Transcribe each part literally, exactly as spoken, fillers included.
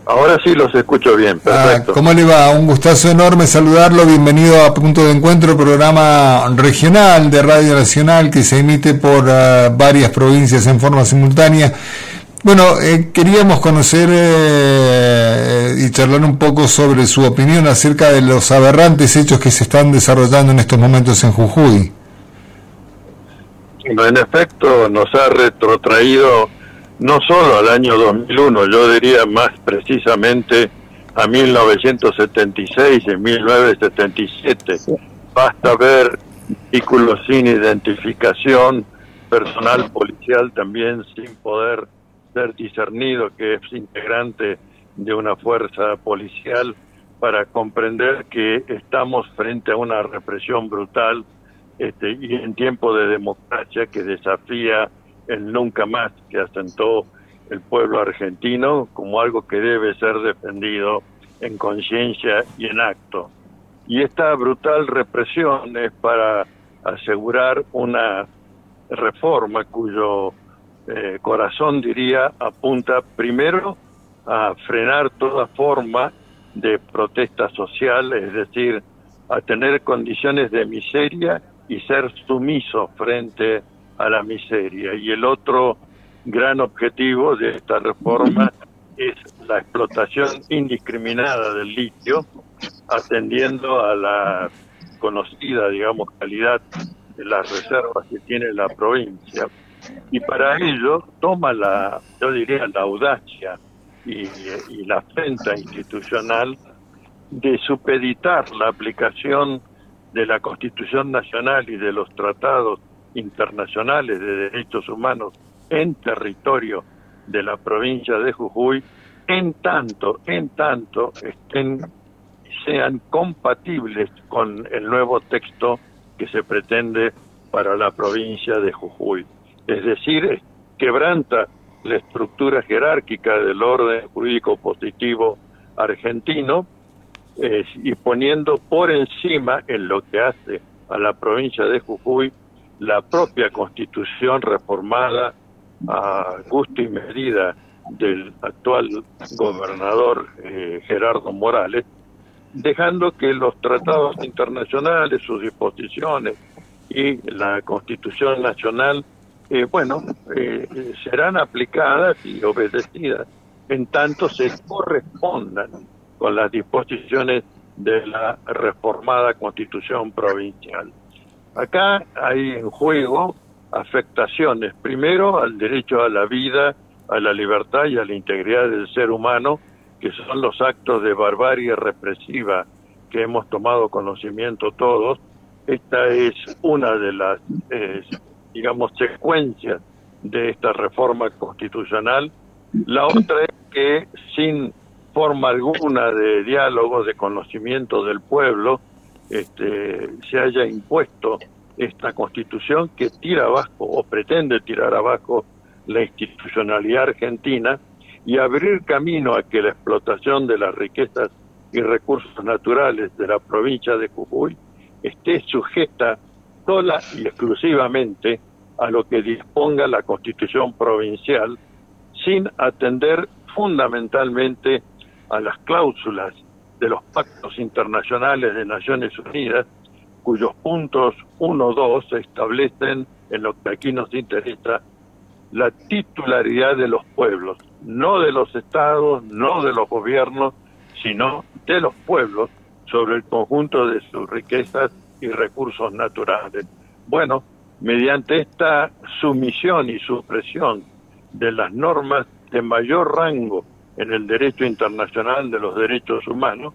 Ahora sí los escucho bien, perfecto. Ah, ¿cómo le va? Un gustazo enorme saludarlo, bienvenido a Punto de Encuentro, programa regional de Radio Nacional que se emite por uh, varias provincias en forma simultánea. Bueno, eh, queríamos conocer eh, y charlar un poco sobre su opinión acerca de los aberrantes hechos que se están desarrollando en estos momentos en Jujuy. En efecto, nos ha retrotraído no solo al año dos mil uno, yo diría más precisamente a mil novecientos setenta y seis y mil novecientos setenta y siete. Basta ver vehículos sin identificación, personal policial también sin poder ser discernido que es integrante de una fuerza policial, para comprender que estamos frente a una represión brutal este, y en tiempo de democracia que desafía el nunca más que asentó el pueblo argentino como algo que debe ser defendido en conciencia y en acto. Y esta brutal represión es para asegurar una reforma cuyo eh, corazón, diría, apunta primero a frenar toda forma de protesta social, es decir, a tener condiciones de miseria y ser sumiso frente a la miseria. Y el otro gran objetivo de esta reforma es la explotación indiscriminada del litio, atendiendo a la conocida, digamos, calidad de las reservas que tiene la provincia. Y para ello toma la, yo diría, la audacia y, y la afrenta institucional de supeditar la aplicación de la Constitución Nacional y de los tratados internacionales de derechos humanos en territorio de la provincia de Jujuy, en tanto, en tanto estén, sean compatibles con el nuevo texto que se pretende para la provincia de Jujuy. Es decir, quebranta la estructura jerárquica del orden jurídico positivo argentino eh, y poniendo por encima, en lo que hace a la provincia de Jujuy, la propia Constitución reformada a gusto y medida del actual gobernador eh, Gerardo Morales, dejando que los tratados internacionales, sus disposiciones y la Constitución Nacional, eh, bueno, eh, serán aplicadas y obedecidas en tanto se correspondan con las disposiciones de la reformada Constitución provincial. Acá hay en juego afectaciones, primero al derecho a la vida, a la libertad y a la integridad del ser humano, que son los actos de barbarie represiva que hemos tomado conocimiento todos. Esta es una de las, eh, digamos, secuencias de esta reforma constitucional. La otra es que sin forma alguna de diálogo, de conocimiento del pueblo, este, se haya impuesto esta constitución que tira abajo o pretende tirar abajo la institucionalidad argentina y abrir camino a que la explotación de las riquezas y recursos naturales de la provincia de Jujuy esté sujeta sola y exclusivamente a lo que disponga la Constitución provincial, sin atender fundamentalmente a las cláusulas de los pactos internacionales de Naciones Unidas, cuyos puntos uno y dos establecen, en lo que aquí nos interesa, la titularidad de los pueblos, no de los estados, no de los gobiernos, sino de los pueblos sobre el conjunto de sus riquezas y recursos naturales. Bueno, mediante esta sumisión y supresión de las normas de mayor rango en el derecho internacional de los derechos humanos,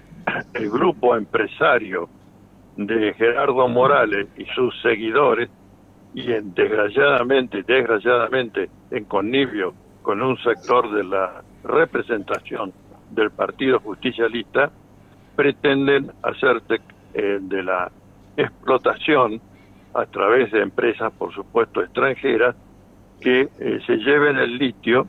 el grupo empresario de Gerardo Morales y sus seguidores, y en, desgraciadamente, desgraciadamente en connivio con un sector de la representación del Partido Justicialista, pretenden hacerse eh, de la explotación a través de empresas, por supuesto, extranjeras, que eh, se lleven el litio,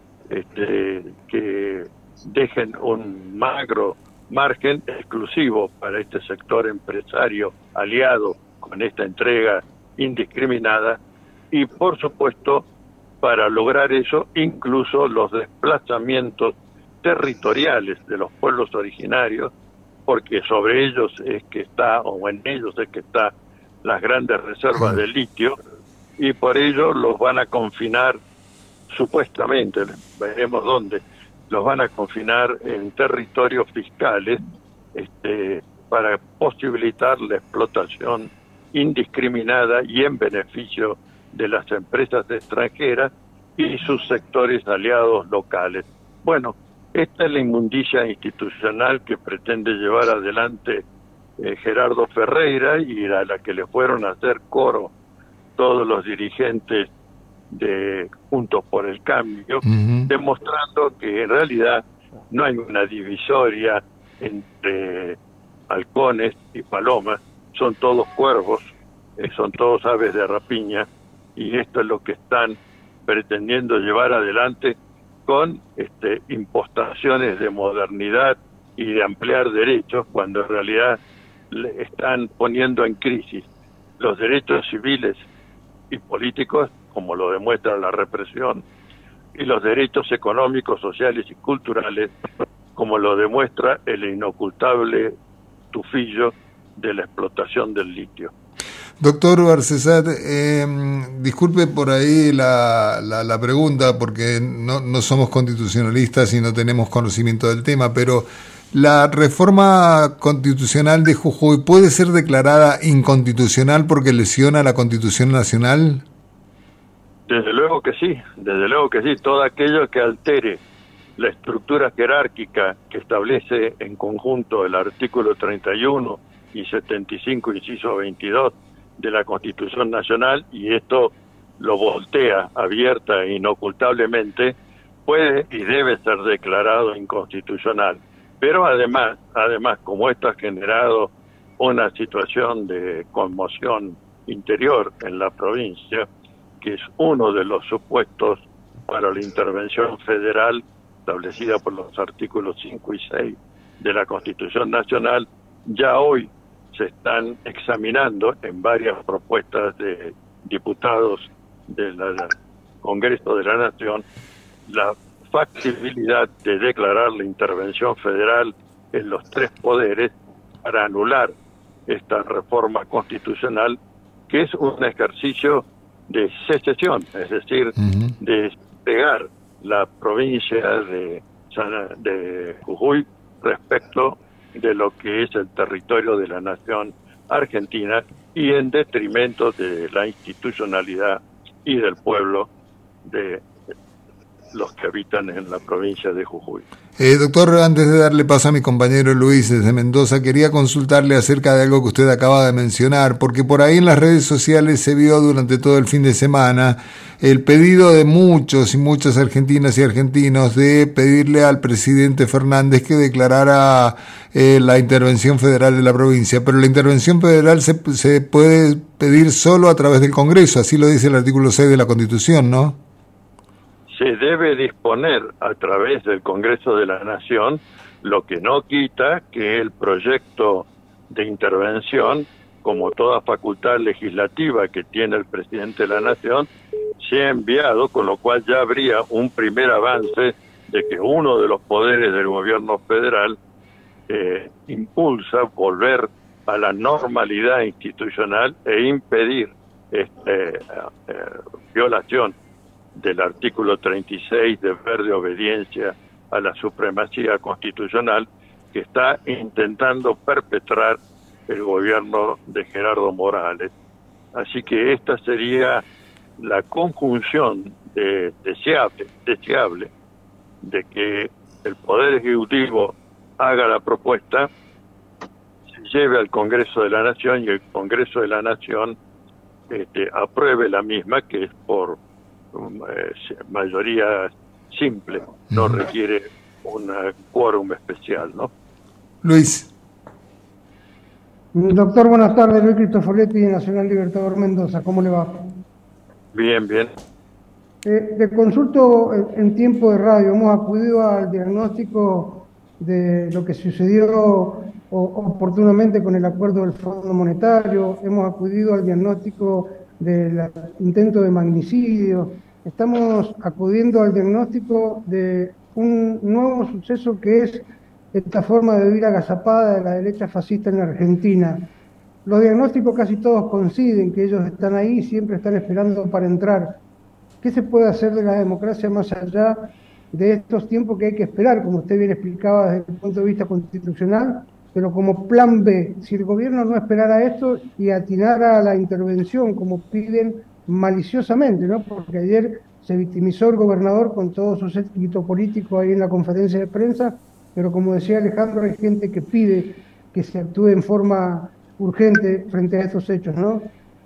este, que dejen un magro margen exclusivo para este sector empresario aliado con esta entrega indiscriminada, y por supuesto para lograr eso incluso los desplazamientos territoriales de los pueblos originarios, porque sobre ellos es que está, o en ellos es que está las grandes reservas de litio, y por ello los van a confinar, supuestamente, veremos dónde, los van a confinar en territorios fiscales este, para posibilitar la explotación indiscriminada y en beneficio de las empresas extranjeras y sus sectores aliados locales. Bueno, esta es la inmundicia institucional que pretende llevar adelante eh, Gerardo Ferreira, y a la que le fueron a hacer coro todos los dirigentes de Juntos por el Cambio, uh-huh. demostrando que en realidad no hay una divisoria entre halcones y palomas, son todos cuervos, eh, son todos aves de rapiña, y esto es lo que están pretendiendo llevar adelante con este, impostaciones de modernidad y de ampliar derechos, cuando en realidad le están poniendo en crisis los derechos civiles y políticos, como lo demuestra la represión, y los derechos económicos, sociales y culturales, como lo demuestra el inocultable tufillo de la explotación del litio. Doctor Barcesat, eh, disculpe por ahí la, la, la pregunta, porque no, no somos constitucionalistas y no tenemos conocimiento del tema, pero ¿la reforma constitucional de Jujuy puede ser declarada inconstitucional porque lesiona la Constitución Nacional? Desde luego que sí, desde luego que sí. Todo aquello que altere la estructura jerárquica que establece en conjunto el artículo treinta y uno y setenta y cinco, inciso veintidós, de la Constitución Nacional, y esto lo voltea abierta e inocultablemente, puede y debe ser declarado inconstitucional. Pero además, además, como esto ha generado una situación de conmoción interior en la provincia, que es uno de los supuestos para la intervención federal establecida por los artículos cinco y seis de la Constitución Nacional, ya hoy se están examinando en varias propuestas de diputados del Congreso de la Nación la factibilidad de declarar la intervención federal en los tres poderes para anular esta reforma constitucional, que es un ejercicio de secesión, es decir, uh-huh. de despegar la provincia de, de Jujuy respecto de lo que es el territorio de la nación argentina, y en detrimento de la institucionalidad y del pueblo de los que habitan en la provincia de Jujuy. Eh, doctor, antes de darle paso a mi compañero Luis desde Mendoza, quería consultarle acerca de algo que usted acaba de mencionar, porque por ahí en las redes sociales se vio durante todo el fin de semana el pedido de muchos y muchas argentinas y argentinos de pedirle al presidente Fernández que declarara eh, la intervención federal de la provincia, pero la intervención federal se, se puede pedir solo a través del Congreso, así lo dice el artículo seis de la Constitución, ¿no? Se debe disponer a través del Congreso de la Nación, lo que no quita que el proyecto de intervención, como toda facultad legislativa que tiene el presidente de la Nación, sea enviado, con lo cual ya habría un primer avance de que uno de los poderes del gobierno federal eh, impulsa volver a la normalidad institucional e impedir este, eh, violación del artículo treinta y seis, deber de obediencia a la supremacía constitucional, que está intentando perpetrar el gobierno de Gerardo Morales. Así que esta sería la conjunción de, deseable, deseable de que el Poder Ejecutivo haga la propuesta, se lleve al Congreso de la Nación, y el Congreso de la Nación este, apruebe la misma, que es por Eh, mayoría simple, no uh-huh. requiere un quórum especial, ¿no? Luis. Doctor, buenas tardes. Luis Cristoforetti, Nacional Libertador Mendoza. ¿Cómo le va? Bien, bien. Eh, de consulto en tiempo de radio, hemos acudido al diagnóstico de lo que sucedió oportunamente con el acuerdo del Fondo Monetario, hemos acudido al diagnóstico del intento de magnicidio, estamos acudiendo al diagnóstico de un nuevo suceso que es esta forma de vivir agazapada de la derecha fascista en Argentina. Los diagnósticos casi todos coinciden que ellos están ahí, siempre están esperando para entrar. ¿Qué se puede hacer de la democracia más allá de estos tiempos que hay que esperar, como usted bien explicaba desde el punto de vista constitucional, pero como plan B? Si el gobierno no esperara esto y atinara a la intervención, como piden maliciosamente, ¿no? Porque ayer se victimizó el gobernador con todo su séquito político ahí en la conferencia de prensa, pero como decía Alejandro, hay gente que pide que se actúe en forma urgente frente a estos hechos, ¿no?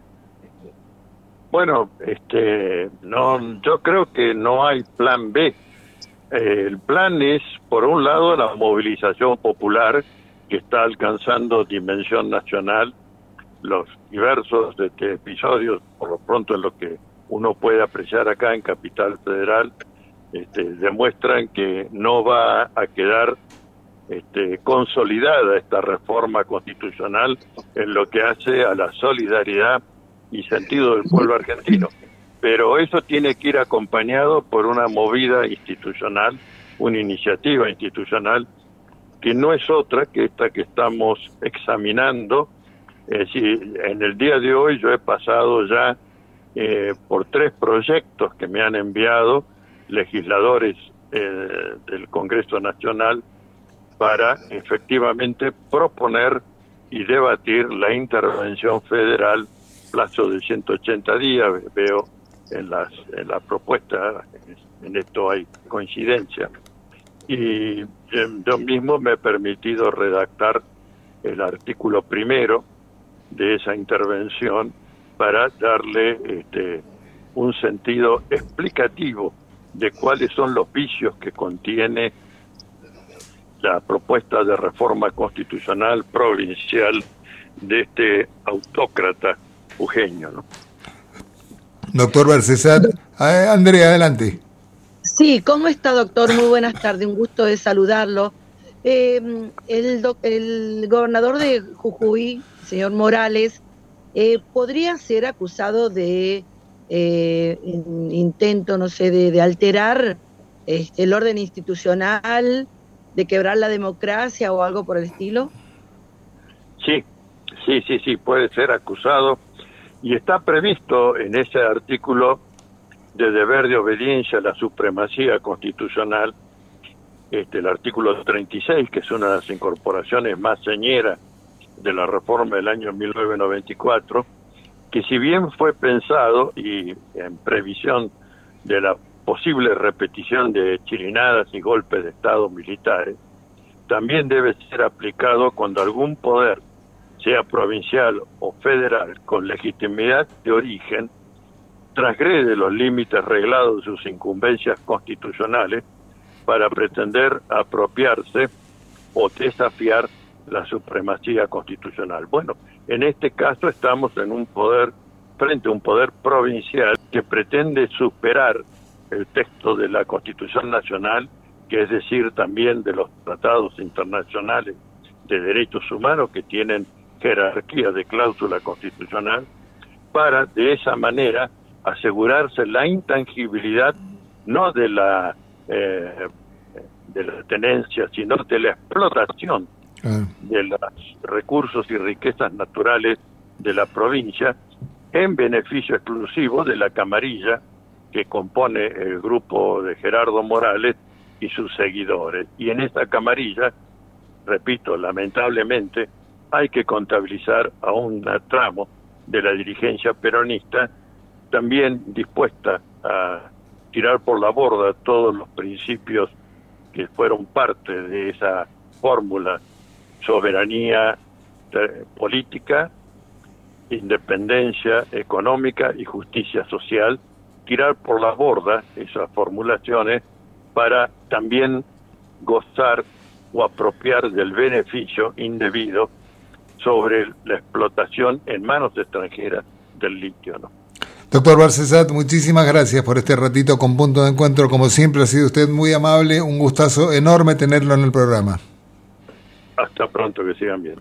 Bueno, este, no, yo creo que no hay plan B. Eh, el plan es, por un lado, la movilización popular que está alcanzando dimensión nacional. Los diversos este, episodios, por lo pronto en lo que uno puede apreciar acá en Capital Federal, este, demuestran que no va a quedar este, consolidada esta reforma constitucional en lo que hace a la solidaridad y sentido del pueblo argentino. Pero eso tiene que ir acompañado por una movida institucional, una iniciativa institucional, que no es otra que esta que estamos examinando. Es decir, en el día de hoy yo he pasado ya eh, por tres proyectos que me han enviado legisladores eh, del Congreso Nacional para efectivamente proponer y debatir la intervención federal, plazo de ciento ochenta días, veo en las en la propuesta, en esto hay coincidencia. Y yo mismo me he permitido redactar el artículo primero de esa intervención para darle este, un sentido explicativo de cuáles son los vicios que contiene la propuesta de reforma constitucional provincial de este autócrata jujeño, ¿no? Doctor Bercesat, Andrea, adelante. Sí, ¿cómo está, doctor? Muy buenas tardes, un gusto de saludarlo. Eh, el, do, el gobernador de Jujuy, señor Morales, eh, podría ser acusado de eh, intento, no sé, de, de alterar este, el orden institucional, de quebrar la democracia o algo por el estilo. Sí, sí, sí, sí, puede ser acusado y está previsto en ese artículo de deber de obediencia a la supremacía constitucional, este, el artículo treinta y seis, que es una de las incorporaciones más señeras de la reforma del año mil novecientos noventa y cuatro, que si bien fue pensado y en previsión de la posible repetición de chirinadas y golpes de Estado militares, también debe ser aplicado cuando algún poder, sea provincial o federal, con legitimidad de origen, transgrede los límites reglados de sus incumbencias constitucionales para pretender apropiarse o desafiar la supremacía constitucional. Bueno, en este caso estamos en un poder, frente a un poder provincial que pretende superar el texto de la Constitución Nacional, que es decir, también de los tratados internacionales de derechos humanos que tienen jerarquía de cláusula constitucional, para de esa manera asegurarse la intangibilidad no de la eh, de la tenencia, sino de la explotación ah. de los recursos y riquezas naturales de la provincia en beneficio exclusivo de la camarilla que compone el grupo de Gerardo Morales y sus seguidores. Y en esta camarilla, repito, lamentablemente, hay que contabilizar a un tramo de la dirigencia peronista también dispuesta a tirar por la borda todos los principios que fueron parte de esa fórmula: soberanía eh, política, independencia económica y justicia social. Tirar por la borda esas formulaciones para también gozar o apropiar del beneficio indebido sobre la explotación en manos extranjeras del litio, ¿no? Doctor Bercesat, muchísimas gracias por este ratito con Punto de Encuentro. Como siempre ha sido usted muy amable, un gustazo enorme tenerlo en el programa. Hasta pronto, que sigan bien.